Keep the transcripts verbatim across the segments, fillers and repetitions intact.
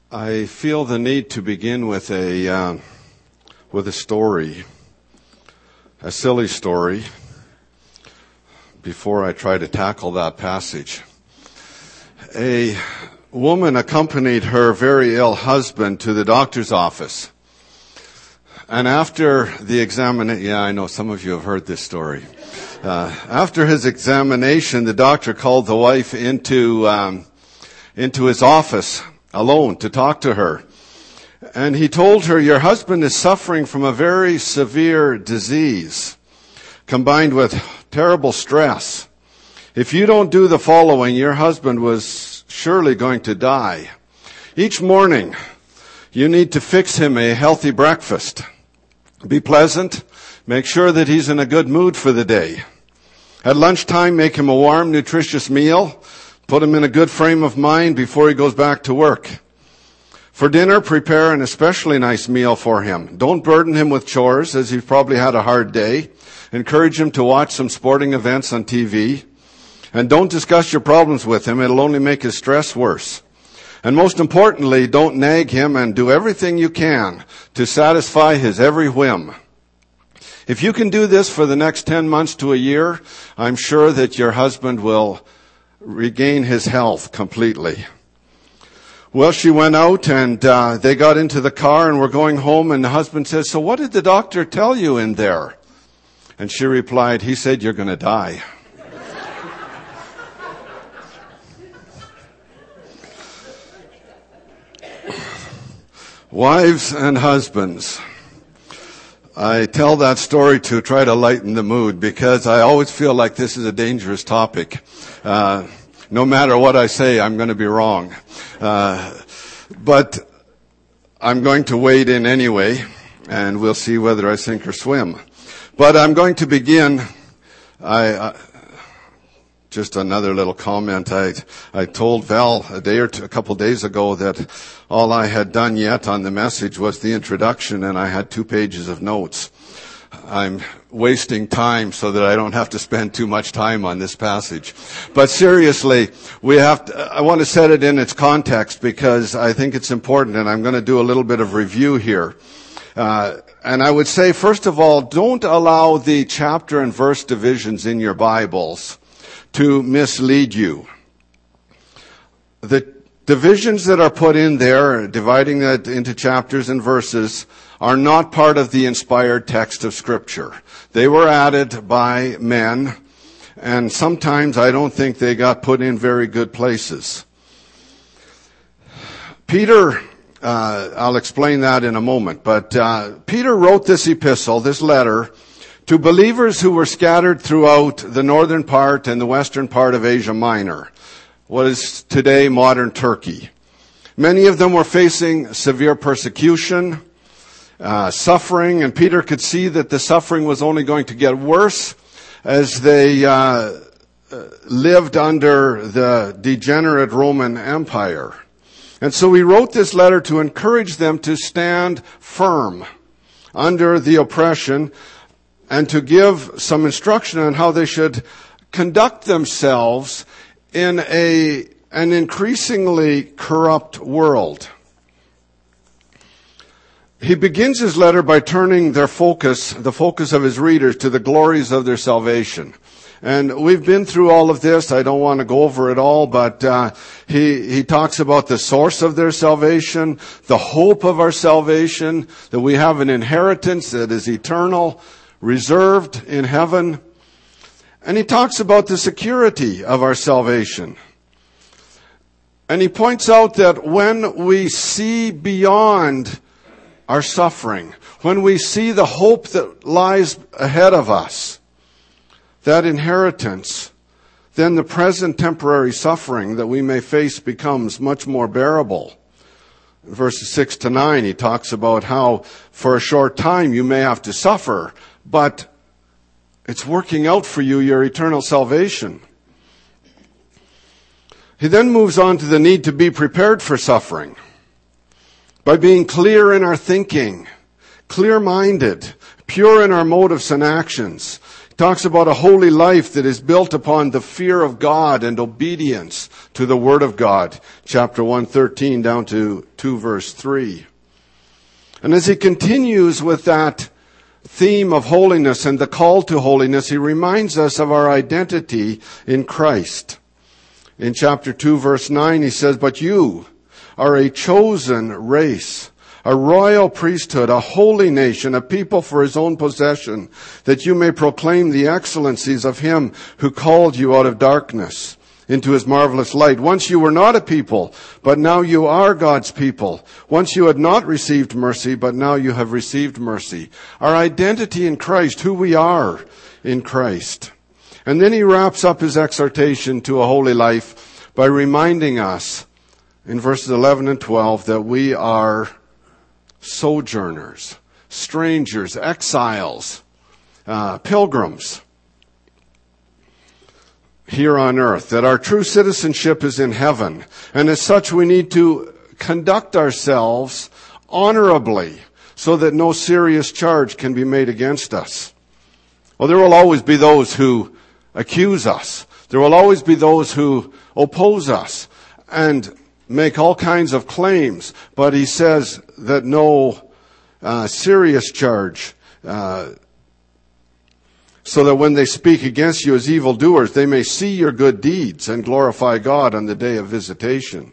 I feel the need to begin with a uh, with a story, a silly story, before I try to tackle that passage. A woman accompanied her very ill husband to the doctor's office. And after the examination, yeah, I know some of you have heard this story. Uh, after his examination, the doctor called the wife into um, into his office alone to talk to her. And he told her, your husband is suffering from a very severe disease combined with terrible stress. If you don't do the following, your husband was surely going to die. Each morning, you need to fix him a healthy breakfast. Be pleasant. Make sure that he's in a good mood for the day. At lunchtime, make him a warm, nutritious meal. Put him in a good frame of mind before he goes back to work. For dinner, prepare an especially nice meal for him. Don't burden him with chores, as he's probably had a hard day. Encourage him to watch some sporting events on T V. And don't discuss your problems with him. It'll only make his stress worse. And most importantly, don't nag him, and do everything you can to satisfy his every whim. If you can do this for the next ten months to a year, I'm sure that your husband will regain his health completely. Well, she went out and uh, they got into the car and were going home, and the husband says, so what did the doctor tell you in there? And she replied, he said, you're going to die. Wives and husbands. I tell that story to try to lighten the mood because I always feel like this is a dangerous topic. Uh, no matter what I say, I'm going to be wrong. Uh, but I'm going to wade in anyway, and we'll see whether I sink or swim. But I'm going to begin. I, uh, just another little comment. I I told Val a day or two, a couple days ago that all I had done yet on the message was the introduction, and I had two pages of notes. I'm wasting time so that I don't have to spend too much time on this passage. But seriously, we have to, I want to set it in its context because I think it's important, and I'm going to do a little bit of review here. Uh, and I would say, first of all, don't allow the chapter and verse divisions in your Bibles to mislead you. The divisions that are put in there, dividing that into chapters and verses, are not part of the inspired text of Scripture. They were added by men, and sometimes I don't think they got put in very good places. Peter, uh, I'll explain that in a moment, but uh, Peter wrote this epistle, this letter, to believers who were scattered throughout the northern part and the western part of Asia Minor, what is today modern Turkey. Many of them were facing severe persecution, uh, suffering, and Peter could see that the suffering was only going to get worse as they uh, lived under the degenerate Roman Empire. And so he wrote this letter to encourage them to stand firm under the oppression and to give some instruction on how they should conduct themselves in a an increasingly corrupt world. He begins his letter by turning their focus, the focus of his readers, to the glories of their salvation. And we've been through all of this. I don't want to go over it all, but uh, he he talks about the source of their salvation, the hope of our salvation, that we have an inheritance that is eternal, reserved in heaven. And he talks about the security of our salvation. And he points out that when we see beyond our suffering, when we see the hope that lies ahead of us, that inheritance, then the present temporary suffering that we may face becomes much more bearable. In verses six to nine, he talks about how for a short time you may have to suffer, but it's working out for you your eternal salvation. He then moves on to the need to be prepared for suffering by being clear in our thinking, clear-minded, pure in our motives and actions. talks about a holy life that is built upon the fear of God and obedience to the Word of God. Chapter one, thirteen down to two, verse three. And as he continues with that theme of holiness and the call to holiness, he reminds us of our identity in Christ. In chapter two, verse nine, he says, "But you are a chosen race, a royal priesthood, a holy nation, a people for his own possession, that you may proclaim the excellencies of him who called you out of darkness into his marvelous light. Once you were not a people, but now you are God's people. Once you had not received mercy, but now you have received mercy." Our identity in Christ, who we are in Christ. And then he wraps up his exhortation to a holy life by reminding us in verses eleven and twelve that we are sojourners, strangers, exiles, uh, pilgrims here on earth, that our true citizenship is in heaven. And as such, we need to conduct ourselves honorably so that no serious charge can be made against us. Well, there will always be those who accuse us. There will always be those who oppose us and make all kinds of claims. But he says that no uh, serious charge, uh, so that when they speak against you as evildoers, they may see your good deeds and glorify God on the day of visitation.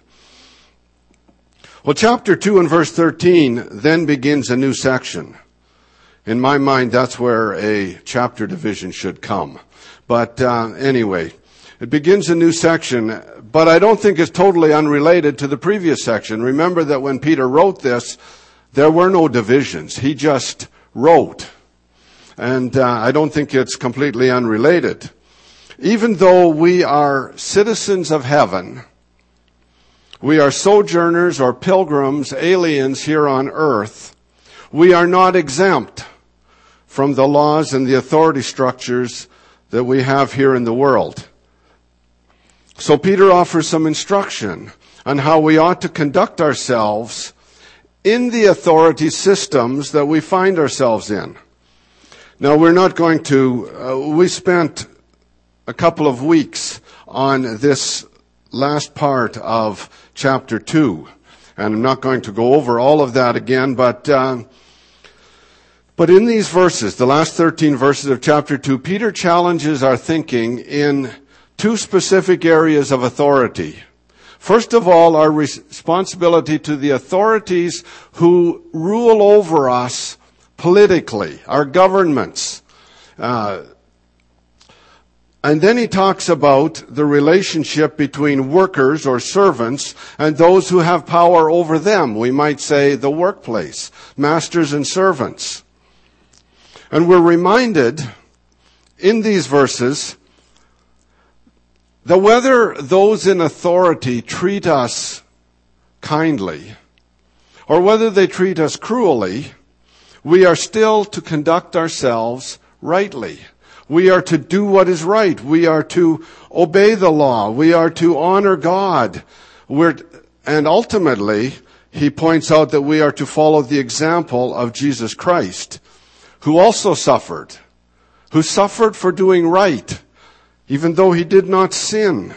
Well, chapter two and verse thirteen then begins a new section. In my mind, that's where a chapter division should come. But uh, anyway, it begins a new section, but I don't think it's totally unrelated to the previous section. Remember that when Peter wrote this, there were no divisions. He just wrote. And uh, I don't think it's completely unrelated. Even though we are citizens of heaven, we are sojourners or pilgrims, aliens here on earth, we are not exempt from the laws and the authority structures that we have here in the world. So Peter offers some instruction on how we ought to conduct ourselves in the authority systems that we find ourselves in. Now, we're not going to, uh, we spent a couple of weeks on this last part of chapter two, and I'm not going to go over all of that again, but uh, but in these verses, the last thirteen verses of chapter two, Peter challenges our thinking in two specific areas of authority. First of all, our responsibility to the authorities who rule over us politically, our governments. Uh, and then he talks about the relationship between workers or servants and those who have power over them. We might say the workplace, masters and servants. And we're reminded in these verses that whether those in authority treat us kindly or whether they treat us cruelly, we are still to conduct ourselves rightly. We are to do what is right. We are to obey the law. We are to honor God. We're, and ultimately, he points out that we are to follow the example of Jesus Christ, who also suffered, who suffered for doing right, even though he did not sin.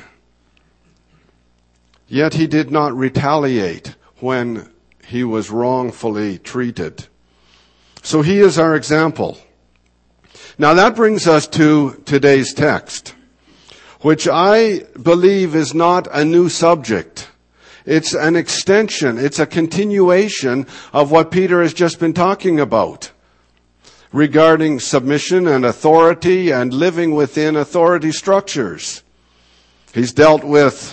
Yet he did not retaliate when he was wrongfully treated. So he is our example. Now that brings us to today's text, which I believe is not a new subject. It's an extension, it's a continuation of what Peter has just been talking about regarding submission and authority and living within authority structures. He's dealt with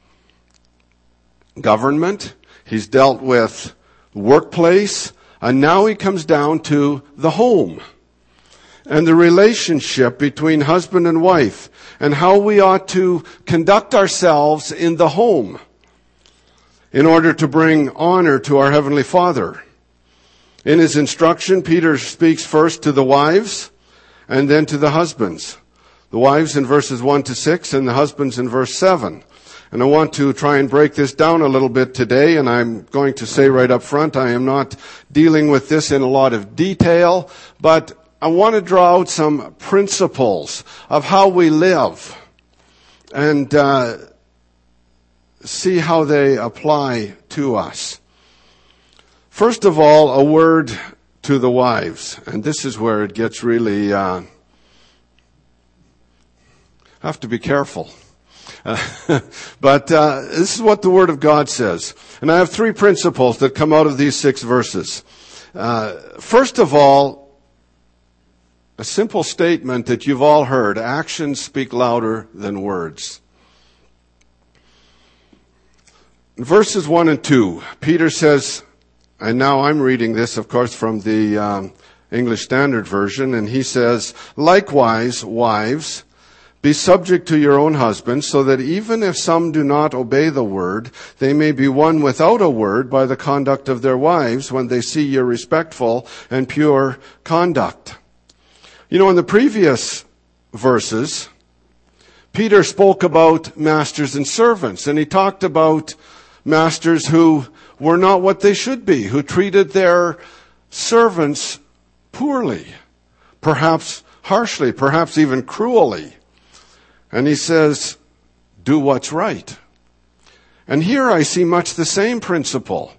government, he's dealt with workplace, and now he comes down to the home and the relationship between husband and wife and how we ought to conduct ourselves in the home in order to bring honor to our Heavenly Father. In his instruction, Peter speaks first to the wives and then to the husbands. The wives in verses one to six and the husbands in verse seven. And I want to try and break this down a little bit today, and I'm going to say right up front, I am not dealing with this in a lot of detail, but I want to draw out some principles of how we live and uh, see how they apply to us. First of all, a word to the wives. And this is where it gets really, uh, have to be careful. Uh, but uh, this is what the Word of God says. And I have three principles that come out of these six verses. Uh, first of all, a simple statement that you've all heard: actions speak louder than words. In verses one and two, Peter says, and now I'm reading this, of course, from the um, English Standard Version, and he says, "Likewise, wives, be subject to your own husbands, so that even if some do not obey the word, they may be won without a word by the conduct of their wives when they see your respectful and pure conduct." You know, in the previous verses, Peter spoke about masters and servants, and he talked about masters who were not what they should be, who treated their servants poorly, perhaps harshly, perhaps even cruelly. And he says, do what's right. And here I see much the same principle.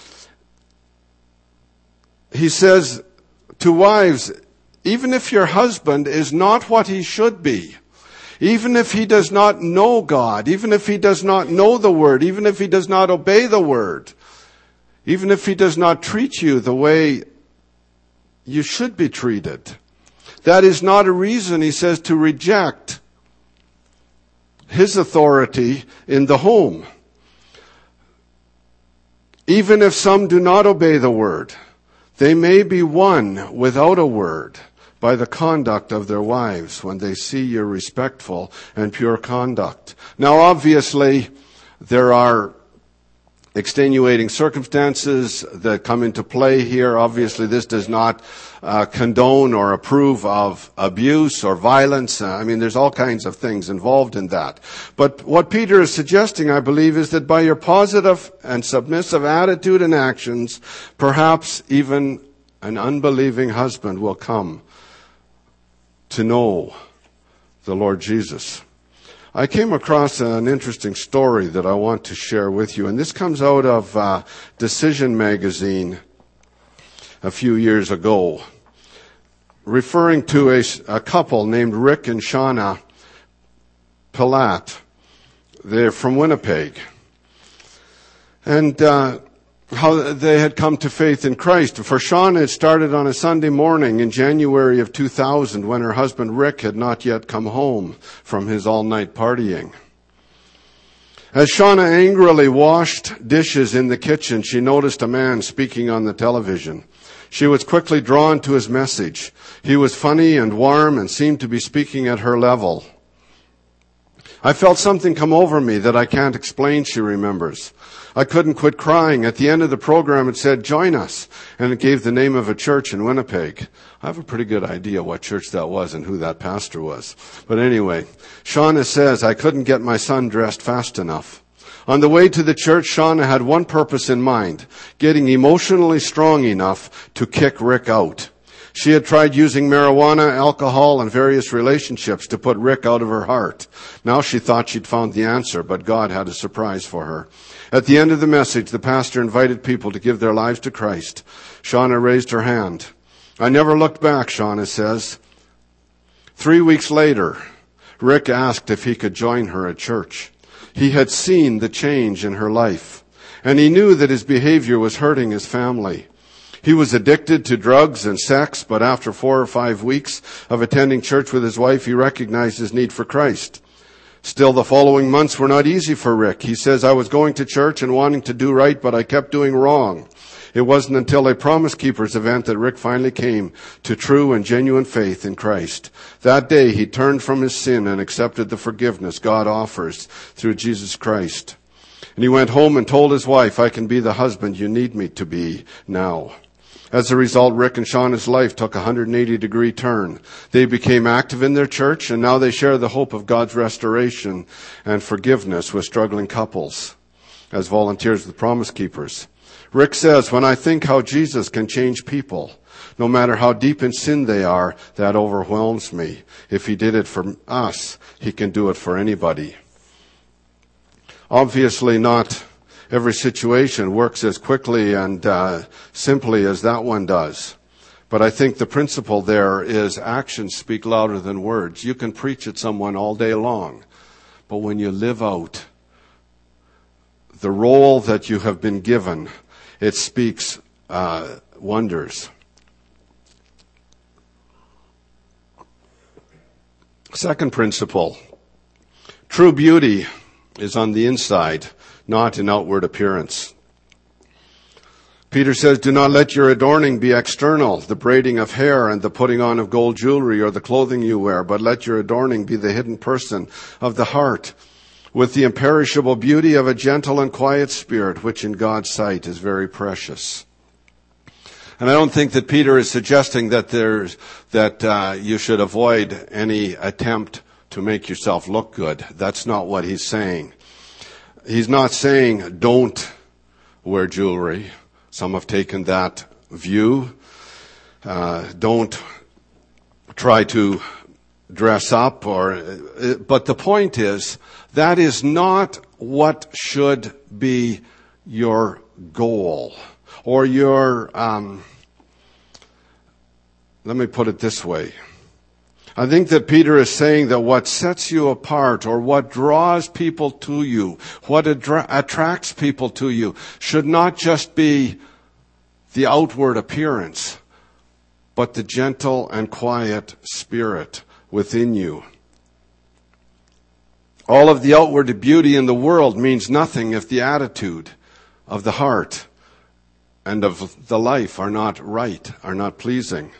He says to wives, even if your husband is not what he should be, even if he does not know God, even if he does not know the word, even if he does not obey the word, even if he does not treat you the way you should be treated, that is not a reason, he says, to reject his authority in the home. Even if some do not obey the word, they may be won without a word by the conduct of their wives when they see your respectful and pure conduct. Now, obviously, there are extenuating circumstances that come into play here. Obviously, this does not uh, condone or approve of abuse or violence. Uh, I mean, there's all kinds of things involved in that. But what Peter is suggesting, I believe, is that by your positive and submissive attitude and actions, perhaps even an unbelieving husband will come to know the Lord Jesus. I came across an interesting story that I want to share with you, and this comes out of uh, Decision magazine a few years ago, referring to a, a couple named Rick and Shauna Pilat. They're from Winnipeg. And uh, how they had come to faith in Christ. For Shauna, it started on a Sunday morning in January of two thousand when her husband Rick had not yet come home from his all-night partying. As Shauna angrily washed dishes in the kitchen, she noticed a man speaking on the television. She was quickly drawn to his message. He was funny and warm and seemed to be speaking at her level. I felt something come over me that I can't explain, she remembers. I couldn't quit crying. At the end of the program, it said, join us. And it gave the name of a church in Winnipeg. I have a pretty good idea what church that was and who that pastor was. But anyway, Shauna says, I couldn't get my son dressed fast enough. On the way to the church, Shauna had one purpose in mind, getting emotionally strong enough to kick Rick out. She had tried using marijuana, alcohol, and various relationships to put Rick out of her heart. Now she thought she'd found the answer, but God had a surprise for her. At the end of the message, the pastor invited people to give their lives to Christ. Shauna raised her hand. I never looked back, Shauna says. Three weeks later, Rick asked if he could join her at church. He had seen the change in her life, and he knew that his behavior was hurting his family. He was addicted to drugs and sex, but after four or five weeks of attending church with his wife, he recognized his need for Christ. Still, the following months were not easy for Rick. He says, I was going to church and wanting to do right, but I kept doing wrong. It wasn't until a Promise Keepers event that Rick finally came to true and genuine faith in Christ. That day, he turned from his sin and accepted the forgiveness God offers through Jesus Christ. And he went home and told his wife, I can be the husband you need me to be now. As a result, Rick and Shauna's life took a one hundred eighty degree turn. They became active in their church, and now they share the hope of God's restoration and forgiveness with struggling couples as volunteers with Promise Keepers. Rick says, when I think how Jesus can change people, No matter how deep in sin they are, that overwhelms me. If he did it for us, he can do it for anybody. Obviously not every situation works as quickly and uh, simply as that one does. But I think the principle there is actions speak louder than words. You can preach at someone all day long, but when you live out the role that you have been given, it speaks uh, wonders. Second principle, true beauty is on the inside, not in outward appearance. Peter says, do not let your adorning be external, the braiding of hair and the putting on of gold jewelry or the clothing you wear, but let your adorning be the hidden person of the heart, with the imperishable beauty of a gentle and quiet spirit, which in God's sight is very precious. And I don't think that Peter is suggesting that there's, that uh, you should avoid any attempt to make yourself look good. That's not what he's saying. He's not saying don't wear jewelry. Some have taken that view. Uh, don't try to dress up, or. But the point is, that is not what should be your goal or your. Um, let me put it this way. I think that Peter is saying that what sets you apart or what draws people to you, what adra- attracts people to you, should not just be the outward appearance, but the gentle and quiet spirit within you. All of the outward beauty in the world means nothing if the attitude of the heart and of the life are not right, are not pleasing.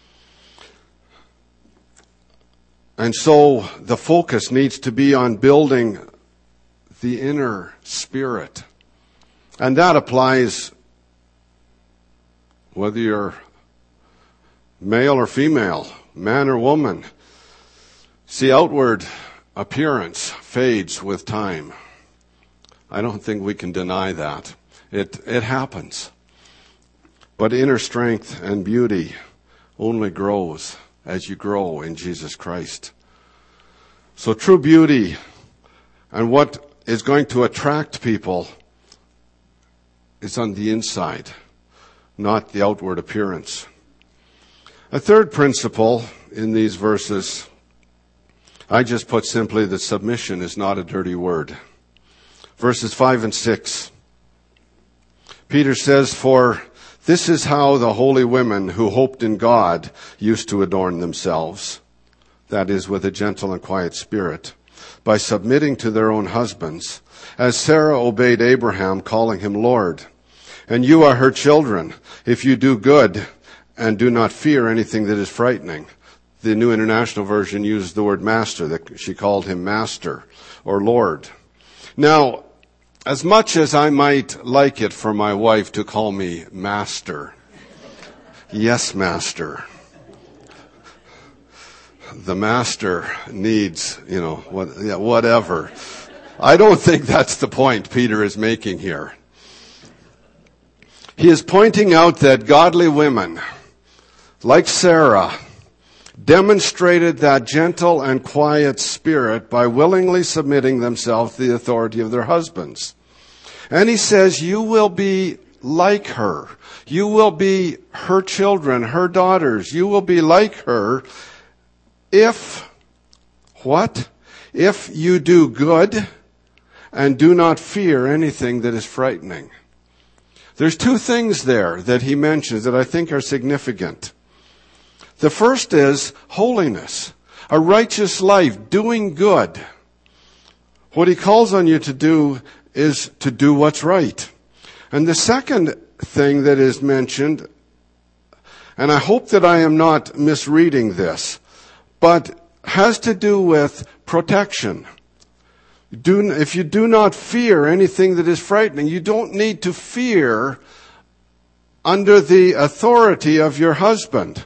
And so the focus needs to be on building the inner spirit. And that applies whether you're male or female, man or woman. See, outward appearance fades with time. I don't think we can deny that. It, it happens. But inner strength and beauty only grows as you grow in Jesus Christ. So true beauty and what is going to attract people is on the inside, not the outward appearance. A third principle in these verses, I just put simply that submission is not a dirty word. Verses five and six. Peter says, for this is how the holy women who hoped in God used to adorn themselves, that is, with a gentle and quiet spirit, by submitting to their own husbands, as Sarah obeyed Abraham, calling him Lord. And you are her children, if you do good and do not fear anything that is frightening. The New International Version uses the word master, that she called him master or Lord. Now, as much as I might like it for my wife to call me master, yes, master, the master needs, you know, what, yeah, whatever. I don't think that's the point Peter is making here. He is pointing out that godly women, like Sarah, demonstrated that gentle and quiet spirit by willingly submitting themselves to the authority of their husbands. And he says, you will be like her. You will be her children, her daughters. You will be like her if, what? If you do good and do not fear anything that is frightening. There's two things there that he mentions that I think are significant. The first is holiness, a righteous life, doing good. What he calls on you to do is to do what's right. And the second thing that is mentioned, and I hope that I am not misreading this, but has to do with protection. Do, if you do not fear anything that is frightening, you don't need to fear under the authority of your husband.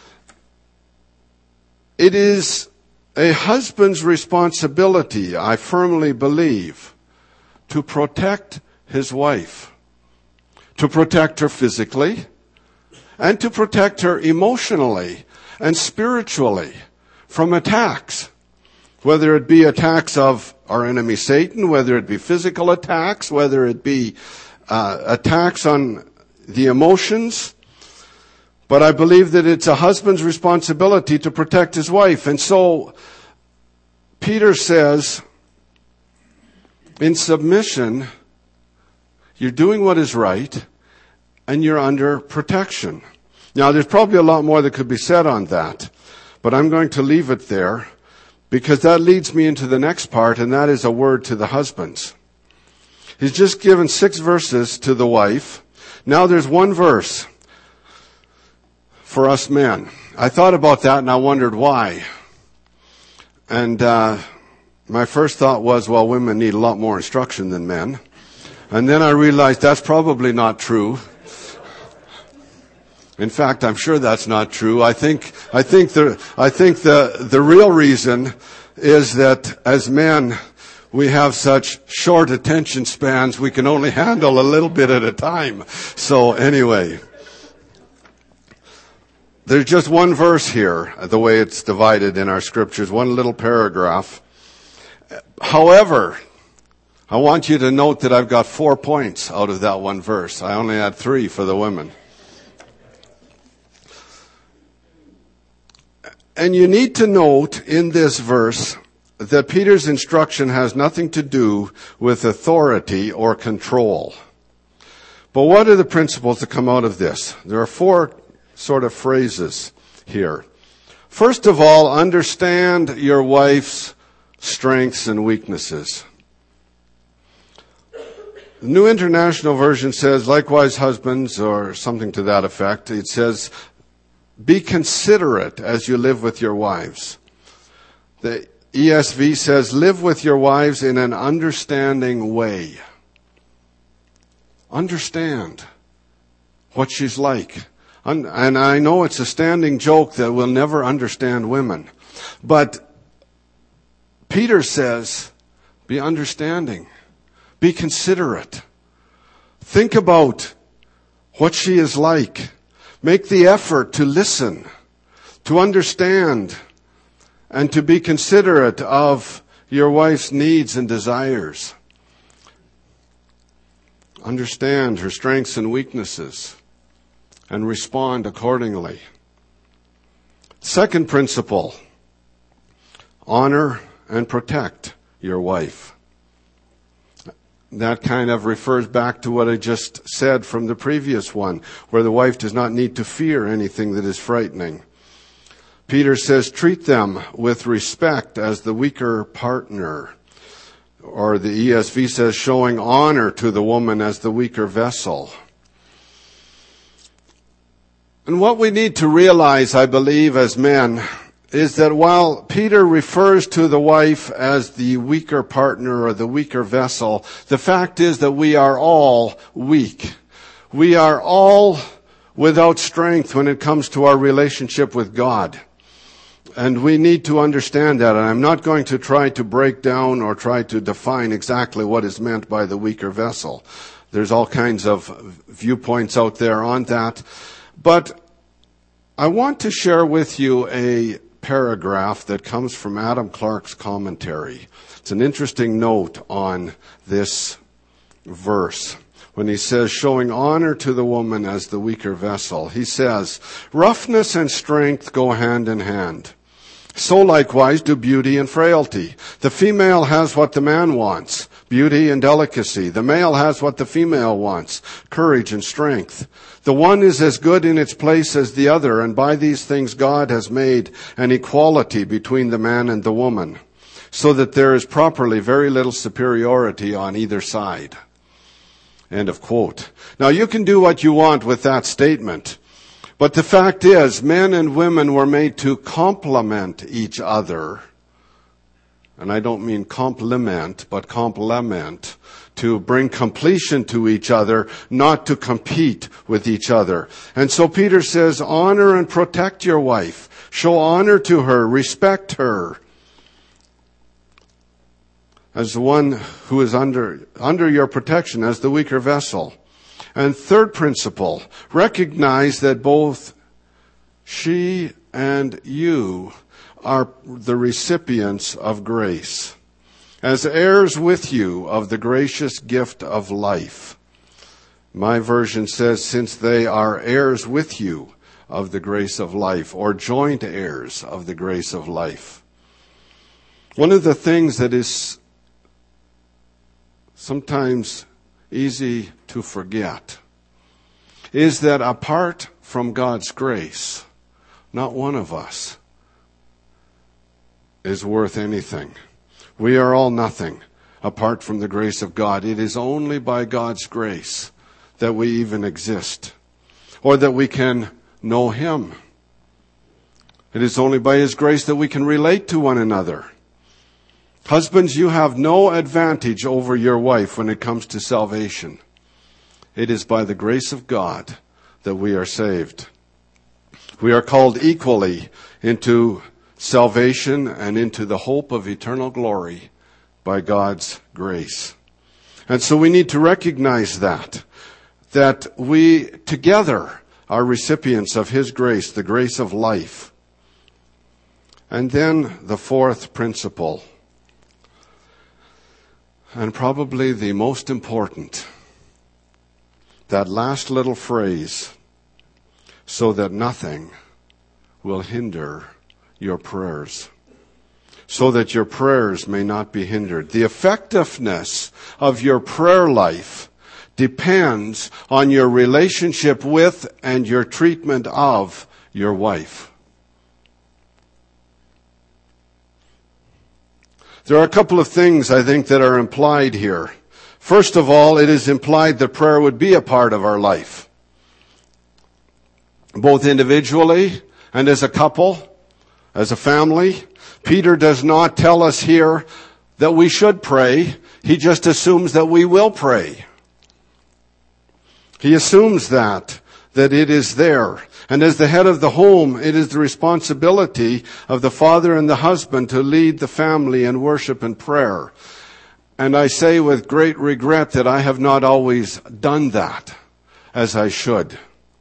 It is a husband's responsibility, I firmly believe, to protect his wife, to protect her physically, and to protect her emotionally and spiritually from attacks, whether it be attacks of our enemy Satan, whether it be physical attacks, whether it be uh, attacks on the emotions. But I believe that it's a husband's responsibility to protect his wife. And so Peter says, in submission, you're doing what is right, and you're under protection. Now, there's probably a lot more that could be said on that, but I'm going to leave it there because that leads me into the next part, and that is a word to the husbands. He's just given six verses to the wife. Now there's one verse for us men. I thought about that and I wondered why. And uh, my first thought was, well, women need a lot more instruction than men. And then I realized that's probably not true. In fact, I'm sure that's not true. I think, I think the, I think the, the real reason is that as men, we have such short attention spans, we can only handle a little bit at a time. So anyway, there's just one verse here, the way it's divided in our scriptures, one little paragraph. However, I want you to note that I've got four points out of that one verse. I only had three for the women. And you need to note in this verse that Peter's instruction has nothing to do with authority or control. But what are the principles that come out of this? There are four sort of phrases here. First of all, understand your wife's strengths and weaknesses. The New International Version says, likewise husbands, or something to that effect. It says, be considerate as you live with your wives. The E S V says, live with your wives in an understanding way. Understand what she's like. And I know it's a standing joke that we'll never understand women. But Peter says, be understanding. Be considerate. Think about what she is like. Make the effort to listen, to understand, and to be considerate of your wife's needs and desires. Understand her strengths and weaknesses and respond accordingly. Second principle, honor and protect your wife. That kind of refers back to what I just said from the previous one, where the wife does not need to fear anything that is frightening. Peter says, treat them with respect as the weaker partner. Or the E S V says, showing honor to the woman as the weaker vessel. And what we need to realize, I believe, as men, is that while Peter refers to the wife as the weaker partner or the weaker vessel, the fact is that we are all weak. We are all without strength when it comes to our relationship with God. And we need to understand that. And I'm not going to try to break down or try to define exactly what is meant by the weaker vessel. There's all kinds of viewpoints out there on that. But I want to share with you a paragraph that comes from Adam Clarke's commentary. It's an interesting note on this verse. When he says, showing honor to the woman as the weaker vessel, he says, roughness and strength go hand in hand. So likewise do beauty and frailty. The female has what the man wants, beauty and delicacy. The male has what the female wants, courage and strength. The one is as good in its place as the other, and by these things God has made an equality between the man and the woman, so that there is properly very little superiority on either side. End of quote. Now you can do what you want with that statement, but the fact is, men and women were made to complement each other. And I don't mean compliment, but complement, to bring completion to each other, not to compete with each other. And so Peter says, honor and protect your wife. Show honor to her, respect her as the one who is under, under your protection, as the weaker vessel. And third principle, recognize that both she and you are the recipients of grace, as heirs with you of the gracious gift of life. My version says, since they are heirs with you of the grace of life, or joint heirs of the grace of life. One of the things that is sometimes easy to forget is that apart from God's grace, not one of us is worth anything. We are all nothing apart from the grace of God. It is only by God's grace that we even exist, or that we can know Him. It is only by His grace that we can relate to one another. Husbands, you have no advantage over your wife when it comes to salvation. It is by the grace of God that we are saved. We are called equally into salvation and into the hope of eternal glory by God's grace. And so we need to recognize that, that we together are recipients of His grace, the grace of life. And then the fourth principle, and probably the most important, that last little phrase, so that nothing will hinder your prayers. So that your prayers may not be hindered. The effectiveness of your prayer life depends on your relationship with and your treatment of your wife. There are a couple of things I think that are implied here. First of all, it is implied that prayer would be a part of our life, both individually and as a couple, as a family. Peter does not tell us here that we should pray. He just assumes that we will pray. He assumes that, that it is there. And as the head of the home, it is the responsibility of the father and the husband to lead the family in worship and prayer. And I say with great regret that I have not always done that as I should.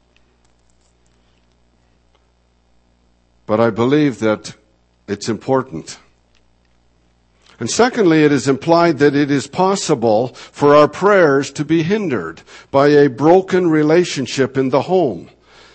But I believe that it's important. And secondly, it is implied that it is possible for our prayers to be hindered by a broken relationship in the home.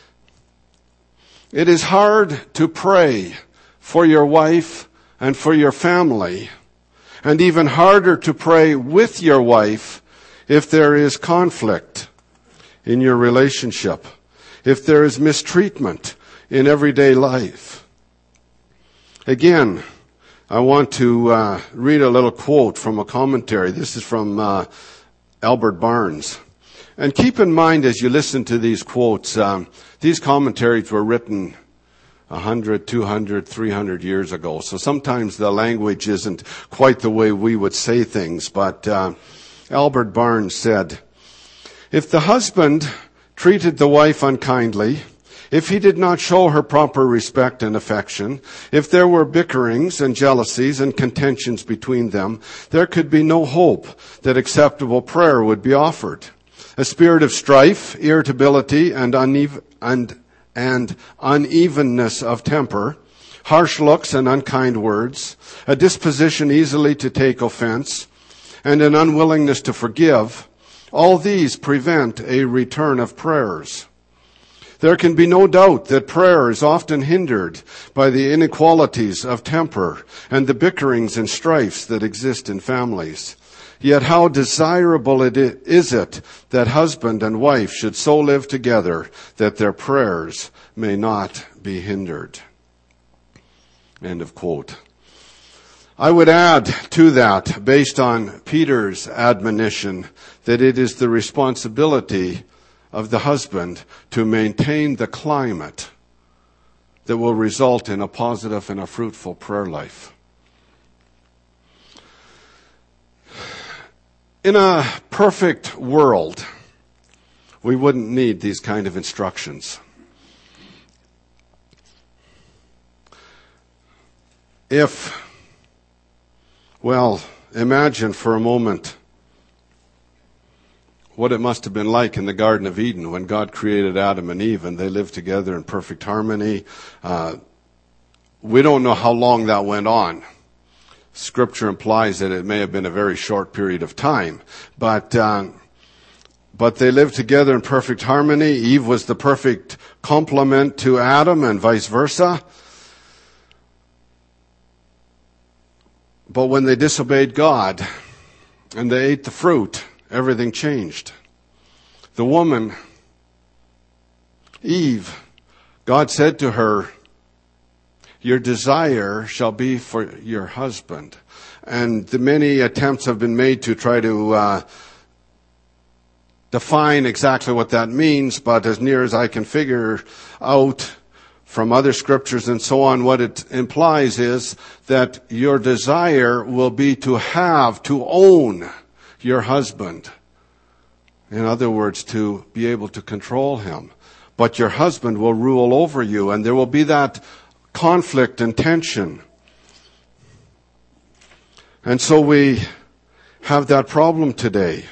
It is hard to pray for your wife and for your family, and even harder to pray with your wife if there is conflict in your relationship, if there is mistreatment in everyday life. Again, I want to uh, read a little quote from a commentary. This is from uh, Albert Barnes. And keep in mind as you listen to these quotes, um, these commentaries were written one hundred, two hundred, three hundred years ago. So sometimes the language isn't quite the way we would say things. But uh, Albert Barnes said, if the husband treated the wife unkindly, if he did not show her proper respect and affection, if there were bickerings and jealousies and contentions between them, there could be no hope that acceptable prayer would be offered. A spirit of strife, irritability, and, uneven, and, and unevenness of temper, harsh looks and unkind words, a disposition easily to take offense, and an unwillingness to forgive, all these prevent a return of prayers. There can be no doubt that prayer is often hindered by the inequalities of temper and the bickerings and strifes that exist in families. Yet how desirable it is it that husband and wife should so live together that their prayers may not be hindered. End of quote. I would add to that, based on Peter's admonition, that it is the responsibility of the husband to maintain the climate that will result in a positive and a fruitful prayer life. In a perfect world, we wouldn't need these kind of instructions. If, well, imagine for a moment what it must have been like in the Garden of Eden when God created Adam and Eve and they lived together in perfect harmony. Uh, we don't know how long that went on. Scripture implies that it may have been a very short period of time, but uh, but they lived together in perfect harmony. Eve was the perfect complement to Adam and vice versa. But when they disobeyed God and they ate the fruit, everything changed. The woman, Eve, God said to her, your desire shall be for your husband. And the many attempts have been made to try to uh, define exactly what that means, but as near as I can figure out from other scriptures and so on, what it implies is that your desire will be to have, to own your husband. In other words, to be able to control him. But your husband will rule over you, and there will be that conflict and tension. And so we have that problem today.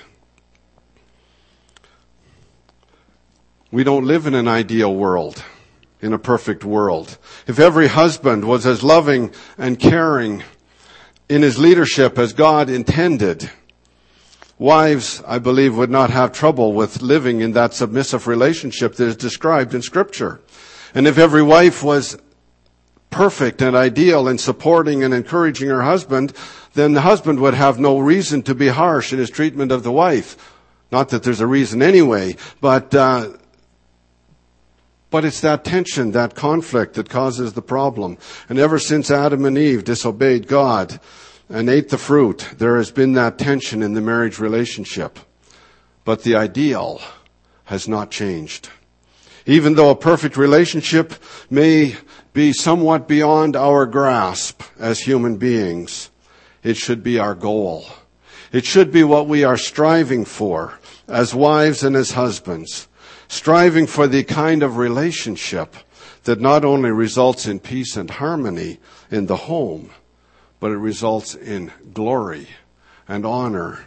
We don't live in an ideal world, in a perfect world. If every husband was as loving and caring in his leadership as God intended, wives, I believe, would not have trouble with living in that submissive relationship that is described in Scripture. And if every wife was perfect and ideal in supporting and encouraging her husband, then the husband would have no reason to be harsh in his treatment of the wife. Not that there's a reason anyway, but uh, but it's that tension, that conflict that causes the problem. And ever since Adam and Eve disobeyed God and ate the fruit, there has been that tension in the marriage relationship. But the ideal has not changed. Even though a perfect relationship may be somewhat beyond our grasp as human beings, it should be our goal. It should be what we are striving for as wives and as husbands, striving for the kind of relationship that not only results in peace and harmony in the home, but it results in glory and honor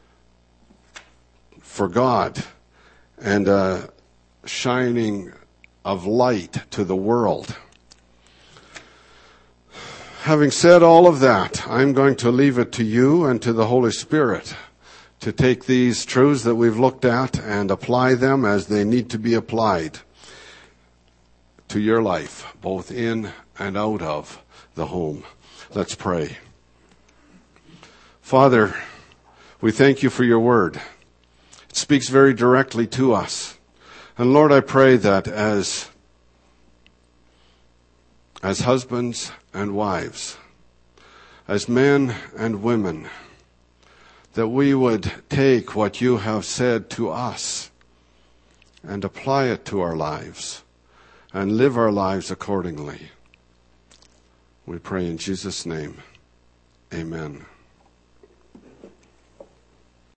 for God and a shining of light to the world. Having said all of that, I'm going to leave it to you and to the Holy Spirit to take these truths that we've looked at and apply them as they need to be applied to your life, both in and out of the home. Let's pray. Father, we thank you for your word. It speaks very directly to us. And Lord, I pray that as, as husbands and wives, as men and women, that we would take what you have said to us and apply it to our lives and live our lives accordingly. We pray in Jesus' name. Amen.